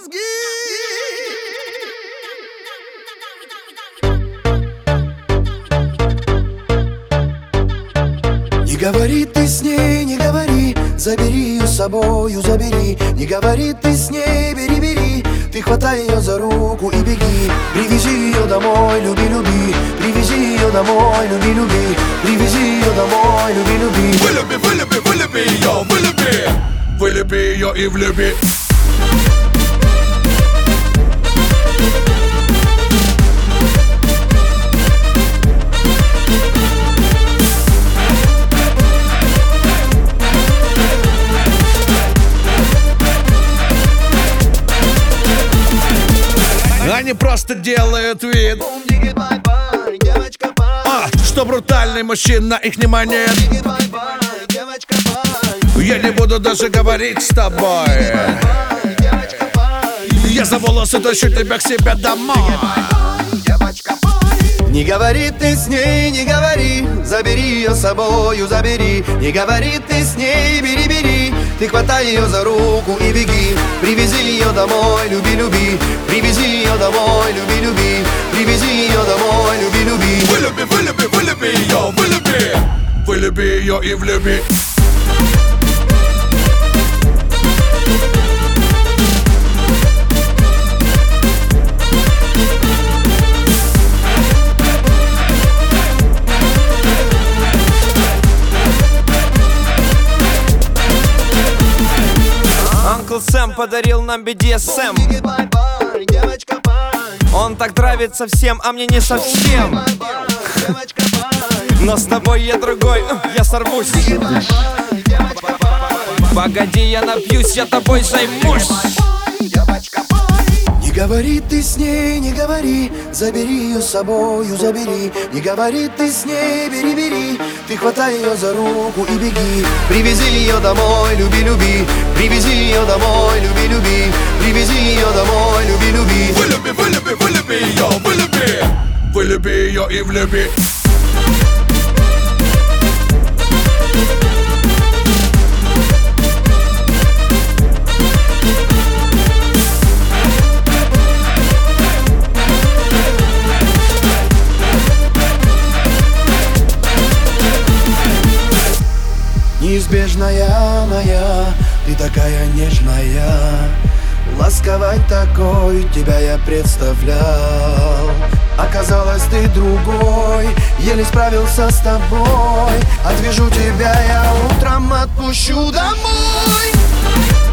мозги. Не говори ты с ней, не говори, забери ее с собою, забери. Не говори ты с ней, бери, бери, ты хватай ее за руку и беги. Привези ее домой, люби, люби, привези ее домой, люби, люби, привези ее домой, люби, люби. Вылюби, вылюби, вылюби ее, вылюби, вылюби ее и влюби. Они просто делают вид, что брутальный мужчина их не манит. Я не буду даже говорить с тобой. Я за волосы тащу тебя к себе домой. Не говори ты с ней, не говори, забери ее с собою, забери. Не говори ты с ней, бери, бери, ты хватай ее за руку и беги. Привези ее домой, люби, люби, привези ее домой, люби, люби, привези ее домой, люби, люби. Вылюби, вылюби, вылюби ее, вылюби, вылюби ее и влюби. Uncle Сэм подарил нам BDSM. Он так нравится всем, а мне не совсем. Но с тобой я другой, я сорвусь. Погоди, я напьюсь, я тобой займусь. Не говори ты с ней, не говори, забери ее с собою, забери. Не говори ты с ней, бери, бери, ты хватай ее за руку и беги. Привези ее домой, люби, люби, привези ее домой, люби, люби, привези ее домой, люби, люби. Вылюби, вылюби, вылюби ее, вылюби, вылюби ее и влюби. Неизбежная моя, ты такая нежная, ласковой такой тебя я представлял. Оказалось, ты другой, еле справился с тобой. Отвяжу тебя я утром, отпущу домой.